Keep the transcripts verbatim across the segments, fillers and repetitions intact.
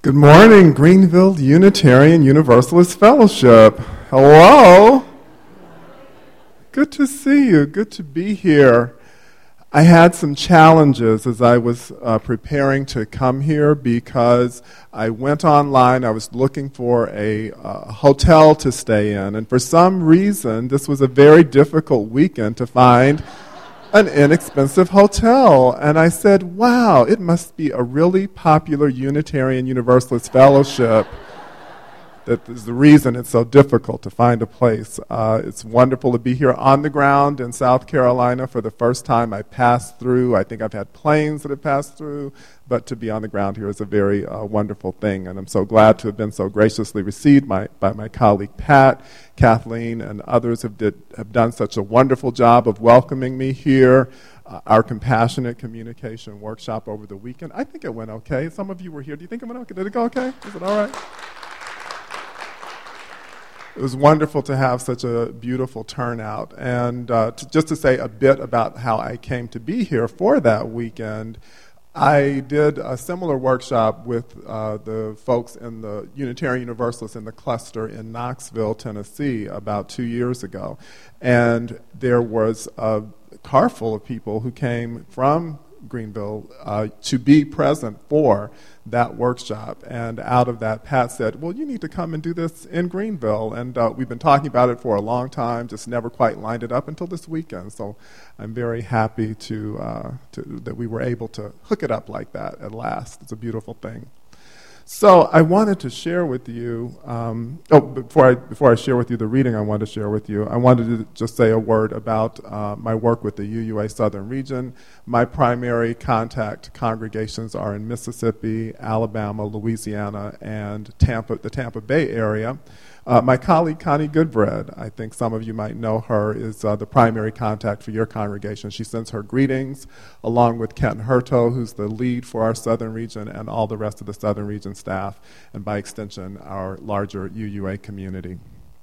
Good morning, Greenville Unitarian Universalist Fellowship. Hello. Good to see you. Good to be here. I had some challenges as I was uh, preparing to come here because I went online. I was looking for a uh, hotel to stay in, and for some reason, this was a very difficult weekend to find an inexpensive hotel. And I said, wow, it must be a really popular Unitarian Universalist Fellowship. That is the reason it's so difficult to find a place. Uh, it's wonderful to be here on the ground in South Carolina for the first time. I passed through. I think I've had planes that have passed through, but to be on the ground here is a very uh, wonderful thing, and I'm so glad to have been so graciously received by, by my colleague Pat, Kathleen, and others have, did, have done such a wonderful job of welcoming me here. Uh, our compassionate communication workshop over the weekend, I think it went okay. Some of you were here. Do you think it went okay? Did it go okay? Is it all right? It was wonderful to have such a beautiful turnout. And uh, to, just to say a bit about how I came to be here for that weekend, I did a similar workshop with uh, the folks in the Unitarian Universalists in the cluster in Knoxville, Tennessee, about two years ago. And there was a car full of people who came from Greenville uh, to be present for that workshop. And out of that, Pat said, well, you need to come and do this in Greenville. And uh, we've been talking about it for a long time, just never quite lined it up until this weekend. So I'm very happy to, uh, to that we were able to hook it up like that at last. It's a beautiful thing. So I wanted to share with you, um, oh, before I, before I share with you the reading I wanted to share with you, I wanted to just say a word about uh, my work with the U U A Southern Region. My primary contact congregations are in Mississippi, Alabama, Louisiana, and Tampa, the Tampa Bay area. Uh, my colleague, Connie Goodbread, I think some of you might know her, is uh, the primary contact for your congregation. She sends her greetings, along with Kenton Hurto, who's the lead for our Southern Region, and all the rest of the Southern Region staff, and by extension, our larger U U A community.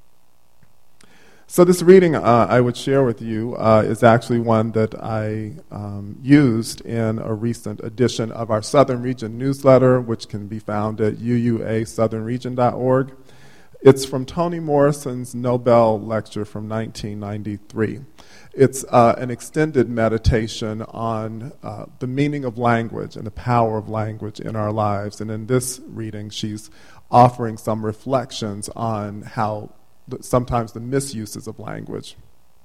So this reading uh, I would share with you uh, is actually one that I um, used in a recent edition of our Southern Region newsletter, which can be found at u u a southern region dot org. It's from Toni Morrison's Nobel lecture from nineteen ninety-three. It's uh, an extended meditation on uh, the meaning of language and the power of language in our lives. And in this reading, she's offering some reflections on how the, sometimes the misuses of language.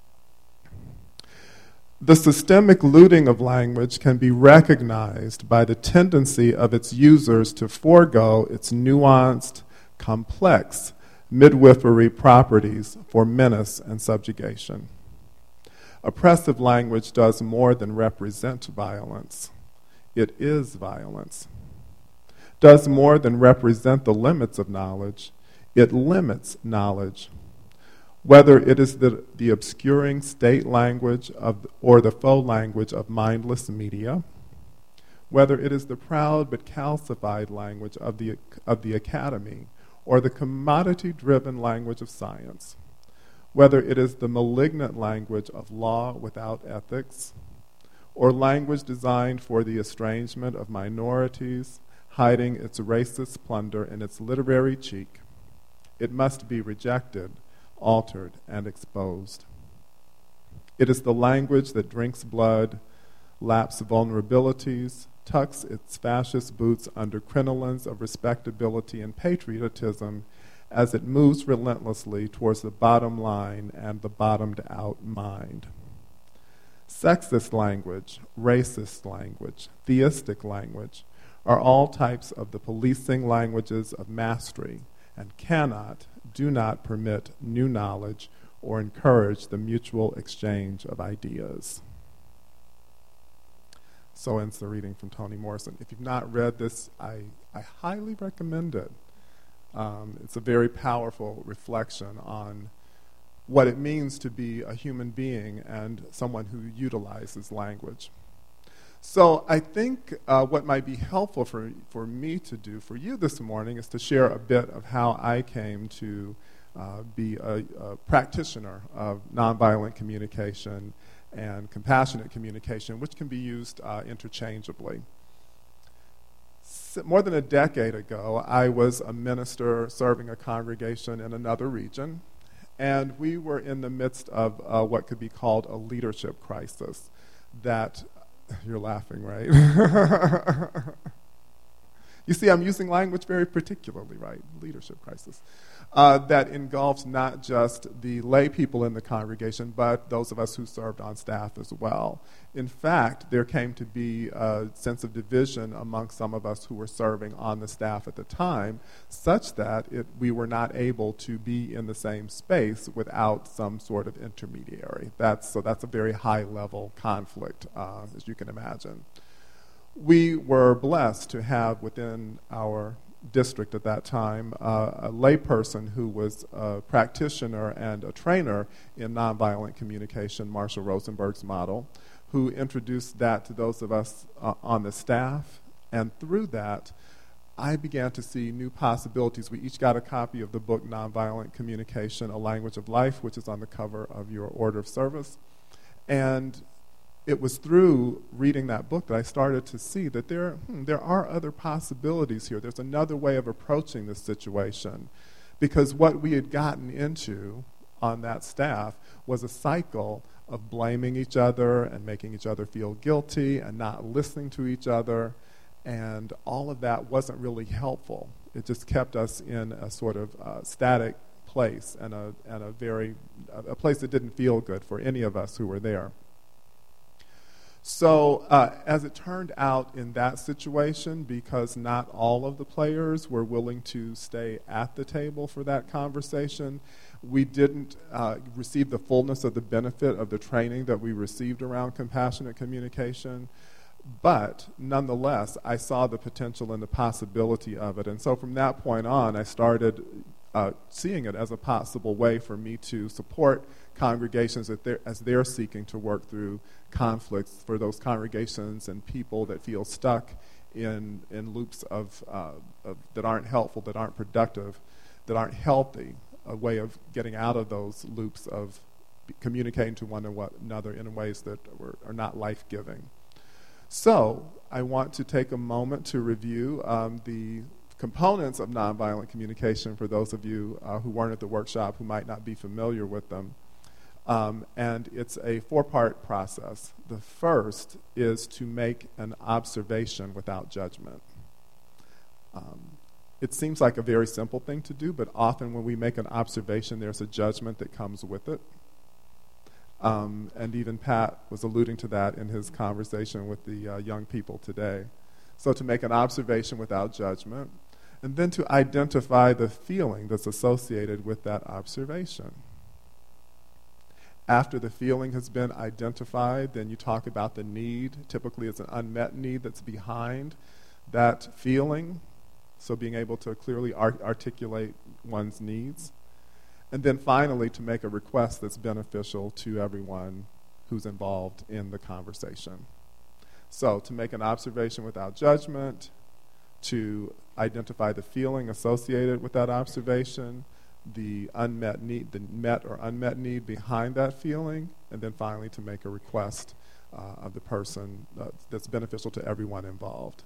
The systemic looting of language can be recognized by the tendency of its users to forego its nuanced, complex, midwifery properties for menace and subjugation. Oppressive language does more than represent violence. It is violence. Does more than represent the limits of knowledge. It limits knowledge. Whether it is the, the obscuring state language of, or the faux language of mindless media, whether it is the proud but calcified language of the, of the academy, or the commodity-driven language of science, whether it is the malignant language of law without ethics, or language designed for the estrangement of minorities, hiding its racist plunder in its literary cheek, it must be rejected, altered, and exposed. It is the language that drinks blood, laps vulnerabilities, tucks its fascist boots under crinolines of respectability and patriotism as it moves relentlessly towards the bottom line and the bottomed-out mind. Sexist language, racist language, theistic language are all types of the policing languages of mastery and cannot, do not permit new knowledge or encourage the mutual exchange of ideas. So ends the reading from Toni Morrison. If you've not read this, I, I highly recommend it. Um, it's a very powerful reflection on what it means to be a human being and someone who utilizes language. So I think uh, what might be helpful for, for me to do for you this morning is to share a bit of how I came to uh, be a, a practitioner of nonviolent communication and compassionate communication, which can be used uh, interchangeably. more than a decade ago, I was a minister serving a congregation in another region, and we were in the midst of uh, what could be called a leadership crisis. That, you're laughing, right? You see, I'm using language very particularly, right? Leadership crisis. Uh, that engulfs not just the lay people in the congregation, but those of us who served on staff as well. In fact, there came to be a sense of division among some of us who were serving on the staff at the time, such that it, we were not able to be in the same space without some sort of intermediary. That's, so that's a very high-level conflict, uh, as you can imagine. We were blessed to have within our district at that time uh, a layperson who was a practitioner and a trainer in nonviolent communication, Marshall Rosenberg's model, who introduced that to those of us uh, on the staff. And through that, I began to see new possibilities. We each got a copy of the book Nonviolent Communication, A Language of Life, which is on the cover of your order of service. And it was through reading that book that I started to see that there, hmm, there are other possibilities here. There's another way of approaching this situation. Because what we had gotten into on that staff was a cycle of blaming each other and making each other feel guilty and not listening to each other. And all of that wasn't really helpful. It just kept us in a sort of uh, static place and a, and a very, a place that didn't feel good for any of us who were there. So uh, as it turned out in that situation, because not all of the players were willing to stay at the table for that conversation, we didn't uh, receive the fullness of the benefit of the training that we received around compassionate communication. But nonetheless, I saw the potential and the possibility of it. And so from that point on, I started uh, seeing it as a possible way for me to support congregations that they're, as they're seeking to work through conflicts, for those congregations and people that feel stuck in, in loops of, uh, of that aren't helpful, that aren't productive, that aren't healthy, a way of getting out of those loops of communicating to one another in ways that were, are not life-giving. So I want to take a moment to review um, the components of nonviolent communication for those of you uh, who weren't at the workshop, who might not be familiar with them. Um, and it's a four-part process. The first is to make an observation without judgment. Um, it seems like a very simple thing to do, but often when we make an observation, there's a judgment that comes with it. Um, and even Pat was alluding to that in his conversation with the uh, young people today. So to make an observation without judgment, and then to identify the feeling that's associated with that observation. After the feeling has been identified, then you talk about the need. Typically it's an unmet need that's behind that feeling, so being able to clearly art- articulate one's needs. And then finally, to make a request that's beneficial to everyone who's involved in the conversation. So to make an observation without judgment, to identify the feeling associated with that observation, the unmet need, the met or unmet need behind that feeling, and then finally to make a request uh, of the person uh, that's beneficial to everyone involved.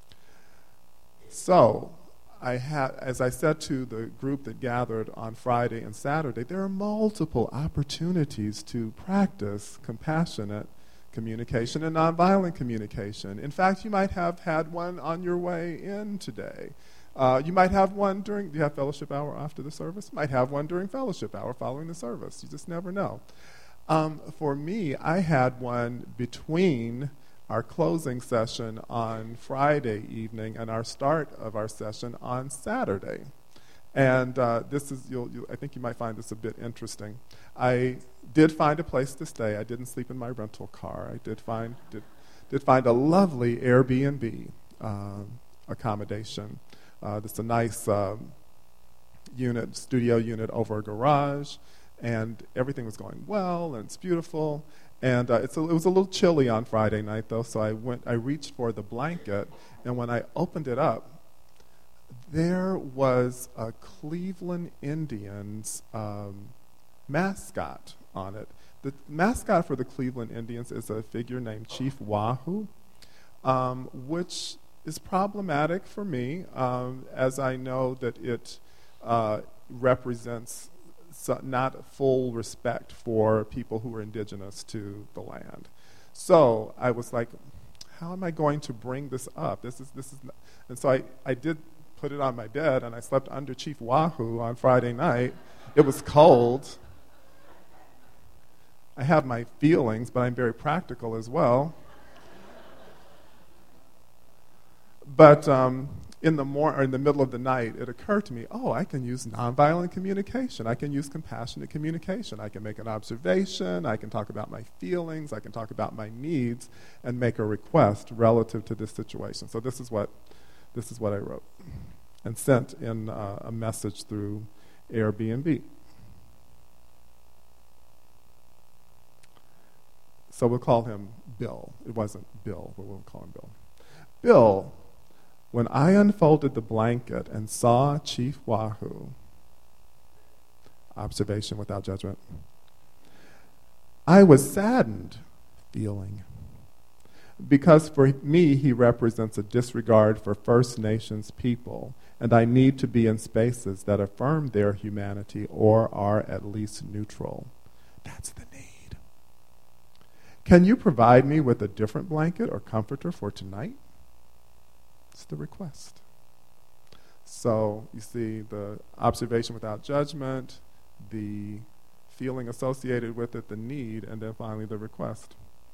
So, I had, as I said to the group that gathered on Friday and Saturday, there are multiple opportunities to practice compassionate communication and nonviolent communication. In fact, you might have had one on your way in today. Uh, you might have one during, do you have fellowship hour after the service? You might have one during fellowship hour following the service. You just never know. Um, for me, I had one between our closing session on Friday evening and our start of our session on Saturday. And uh, this is, you'll, you, I think you might find this a bit interesting. I did find a place to stay. I didn't sleep in my rental car. I did find, did, did find a lovely Airbnb uh, accommodation. Uh, it's a nice um, unit, studio unit over a garage, and everything was going well, and it's beautiful. And uh, it's a, it was a little chilly on Friday night, though, so I went. I reached for the blanket, and when I opened it up, there was a Cleveland Indians um, mascot on it. The mascot for the Cleveland Indians is a figure named Chief Wahoo, um, which is problematic for me, um, as I know that it uh, represents so not full respect for people who are indigenous to the land. So I was like, how am I going to bring this up? This is this is, not. And so I, I did put it on my bed, and I slept under Chief Wahoo on Friday night. It was cold. I have my feelings, but I'm very practical as well. But um, in the mor- or in the middle of the night, it occurred to me, oh, I can use nonviolent communication. I can use compassionate communication. I can make an observation. I can talk about my feelings. I can talk about my needs and make a request relative to this situation. So this is what, this is what I wrote and sent in uh, a message through Airbnb. So we'll call him Bill. It wasn't Bill, but we'll call him Bill. Bill, when I unfolded the blanket and saw Chief Wahoo, observation without judgment, I was saddened, feeling, because for me he represents a disregard for First Nations people, and I need to be in spaces that affirm their humanity or are at least neutral. That's the need. Can you provide me with a different blanket or comforter for tonight? It's the request. So you see the observation without judgment, the feeling associated with it, the need, and then finally the request.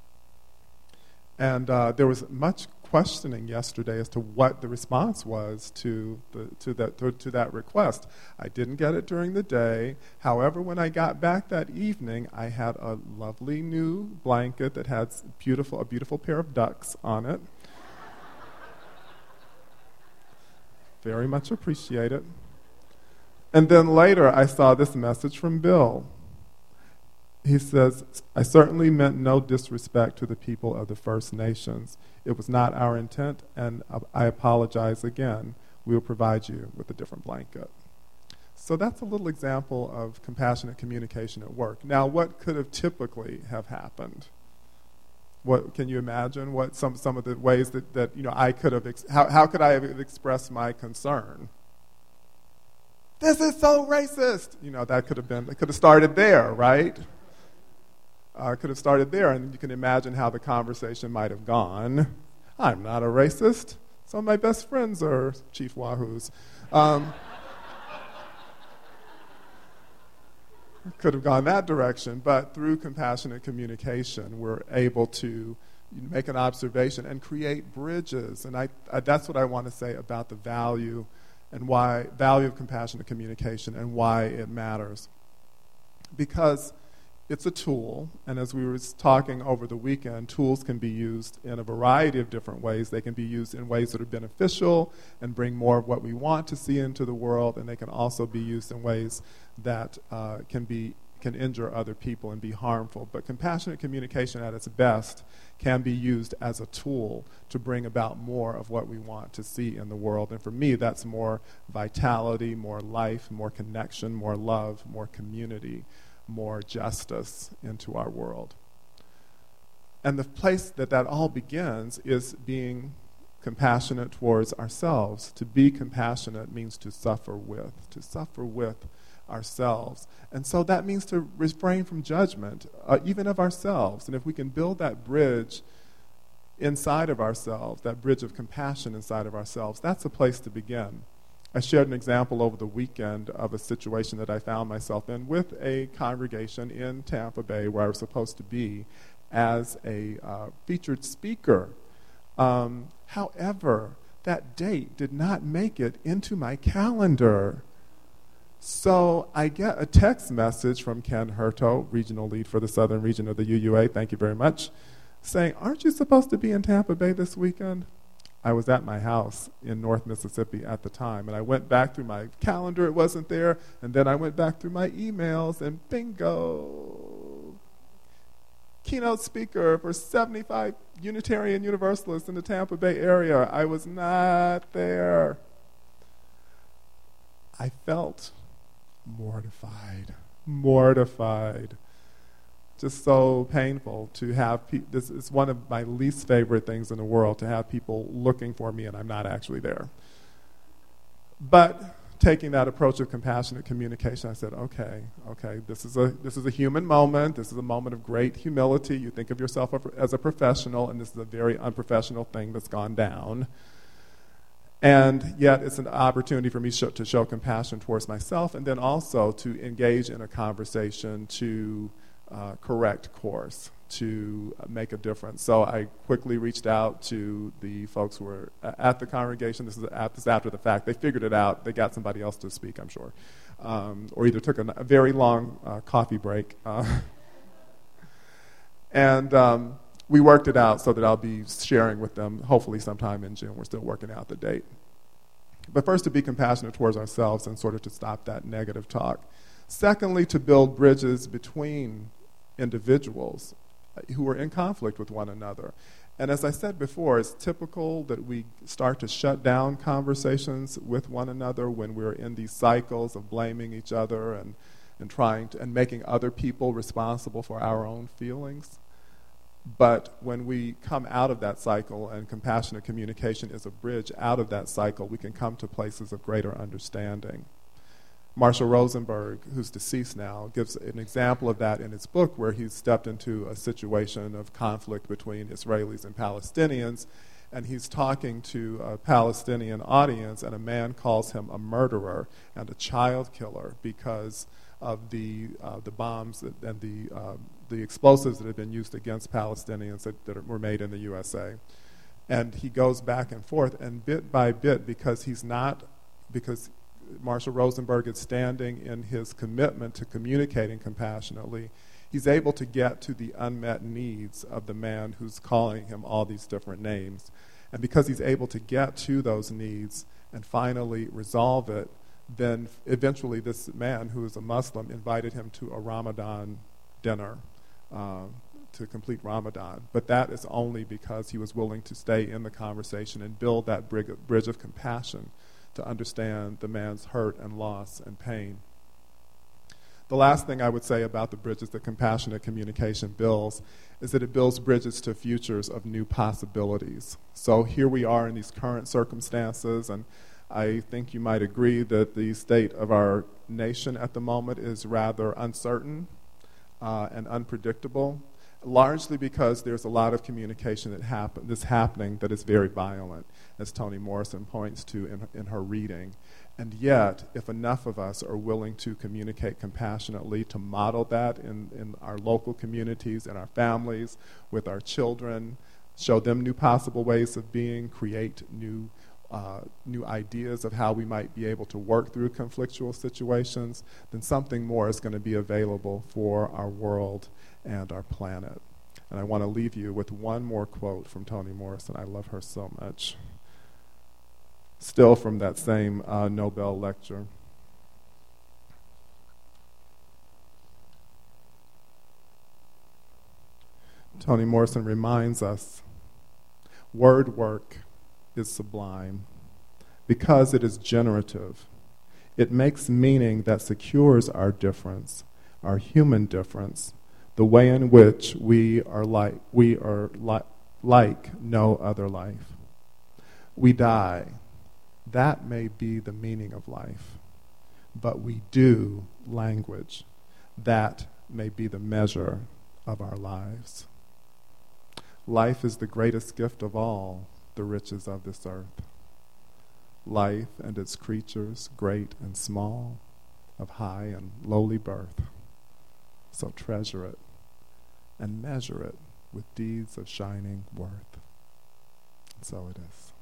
And uh, there was much questioning yesterday as to what the response was to the to that to, to that request. I didn't get it during the day. However, when I got back that evening, I had a lovely new blanket that had beautiful a beautiful pair of ducks on it. Very much appreciated. And then later I saw this message from Bill. He says, I certainly meant no disrespect to the people of the First Nations. It was not our intent, and I apologize again. We will provide you with a different blanket. So that's a little example of compassionate communication at work. Now, what could have typically have happened? What can you imagine? What some some of the ways that, that you know I could have ex- how how could I have expressed my concern? This is so racist. You know that could have been. It could have started there, right? Uh, could have started there, and you can imagine how the conversation might have gone. I'm not a racist. Some of my best friends are Chief Wahoos. Um, could have gone that direction, but through compassionate communication, we're able to make an observation and create bridges. And I, I, that's what I want to say about the value and why value of compassionate communication and why it matters. Because it's a tool, and as we were talking over the weekend, tools can be used in a variety of different ways. They can be used in ways that are beneficial and bring more of what we want to see into the world, and they can also be used in ways that uh, can be can injure other people and be harmful. But compassionate communication at its best can be used as a tool to bring about more of what we want to see in the world. And for me, that's more vitality, more life, more connection, more love, more community, more justice into our world. And the place that that all begins is being compassionate towards ourselves. To be compassionate means to suffer with, to suffer with ourselves. And so that means to refrain from judgment, uh, even of ourselves. And if we can build that bridge inside of ourselves, that bridge of compassion inside of ourselves, that's a place to begin. I shared an example over the weekend of a situation that I found myself in with a congregation in Tampa Bay where I was supposed to be as a uh, featured speaker. Um, however, that date did not make it into my calendar. So I get a text message from Ken Hurto, regional lead for the southern region of the U U A, thank you very much, saying, aren't you supposed to be in Tampa Bay this weekend? I was at my house in North Mississippi at the time, and I went back through my calendar, it wasn't there, and then I went back through my emails, and bingo! Keynote speaker for seventy-five Unitarian Universalists in the Tampa Bay area. I was not there. I felt mortified, mortified. just so painful to have pe- this is one of my least favorite things in the world, to have people looking for me and I'm not actually there. But taking that approach of compassionate communication, I said, okay, okay, this is a this is a human moment. This is a moment of great humility. You think of yourself as a professional, and this is a very unprofessional thing that's gone down. And yet it's an opportunity for me sh- to show compassion towards myself, and then also to engage in a conversation to uh, correct course, to make a difference. So I quickly reached out to the folks who were at the congregation. This is, at, this is after the fact. They figured it out. They got somebody else to speak, I'm sure. Um, or either took a, a very long uh, coffee break. Uh, and um, we worked it out so that I'll be sharing with them hopefully sometime in June. We're still working out the date. But first, to be compassionate towards ourselves and sort of to stop that negative talk. Secondly, to build bridges between individuals who are in conflict with one another. And as I said before, it's typical that we start to shut down conversations with one another when we're in these cycles of blaming each other and, and trying to, and making other people responsible for our own feelings. But when we come out of that cycle, and compassionate communication is a bridge out of that cycle, we can come to places of greater understanding. Marshall Rosenberg, who's deceased now, gives an example of that in his book, where he stepped into a situation of conflict between Israelis and Palestinians, and he's talking to a Palestinian audience, and a man calls him a murderer and a child killer because of the uh, the bombs that, and the uh, the explosives that had been used against Palestinians that, that were made in the U S A. And he goes back and forth, and bit by bit, because he's not, because Marshall Rosenberg is standing in his commitment to communicating compassionately, he's able to get to the unmet needs of the man who's calling him all these different names. And because he's able to get to those needs and finally resolve it, then eventually this man, who is a Muslim, invited him to a Ramadan dinner uh, to complete Ramadan. But that is only because he was willing to stay in the conversation and build that bridge of compassion to understand the man's hurt and loss and pain. The last thing I would say about the bridges that compassionate communication builds is that it builds bridges to futures of new possibilities. So here we are in these current circumstances, and I think you might agree that the state of our nation at the moment is rather uncertain uh, and unpredictable, largely because there's a lot of communication that happen, that's happening that is very violent, as Toni Morrison points to in, in her reading. And yet, if enough of us are willing to communicate compassionately, to model that in, in our local communities, in our families, with our children, show them new possible ways of being, create new uh, new ideas of how we might be able to work through conflictual situations, then something more is going to be available for our world and our planet. And I want to leave you with one more quote from Toni Morrison. I love her so much. Still from that same uh, Nobel lecture. Toni Morrison reminds us, word work is sublime because it is generative. It makes meaning that secures our difference, our human difference, the way in which we are like we are li- like no other life. We die. That may be the meaning of life, but we do language. That may be the measure of our lives. Life is the greatest gift of all the riches of this earth. Life and its creatures, great and small, of high and lowly birth. So treasure it and measure it with deeds of shining worth. And so it is.